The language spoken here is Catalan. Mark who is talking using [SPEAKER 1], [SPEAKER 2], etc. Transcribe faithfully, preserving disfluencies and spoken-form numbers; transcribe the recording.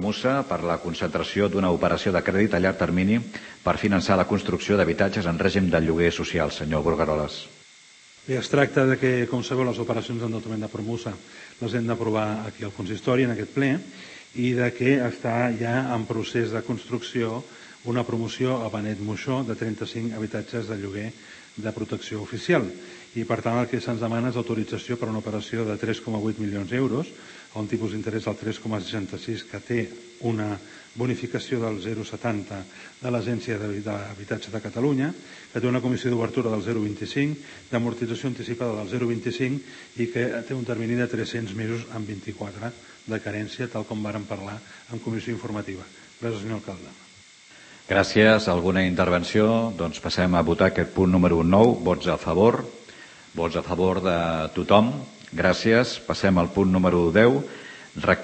[SPEAKER 1] Musa per la concentració d'una operació de crèdit a llarg termini per finançar la construcció d'habitatges en règim de lloguer social. Senyor Brugueroles.
[SPEAKER 2] Bé, es tracta de que, com sabeu, les operacions d'endeutament de Promusa les hem d'aprovar aquí al consistori, en aquest ple, i de que està ja en procés de construcció una promoció a Benet Moixó de trenta-cinc habitatges de lloguer de protecció oficial. I, per tant, el que se'ns demana és autorització per a una operació de tres coma vuit milions d'euros, a un tipus d'interès del tres coma seixanta-sis, que té una bonificació del zero coma setanta de l'Agència d'Habitatge de Catalunya, que té una comissió d'obertura del zero coma vint-i-cinc, d'amortització anticipada del zero coma vint-i-cinc i que té un termini de tres-cents mesos amb vint-i-quatre de carència, tal com vàrem parlar en comissió informativa. Gràcies, senyor alcalde.
[SPEAKER 1] Gràcies. Alguna intervenció? Doncs passem a votar aquest punt número nou. Vots a favor. Vots a favor de tothom. Gràcies. Passem al punt número deu.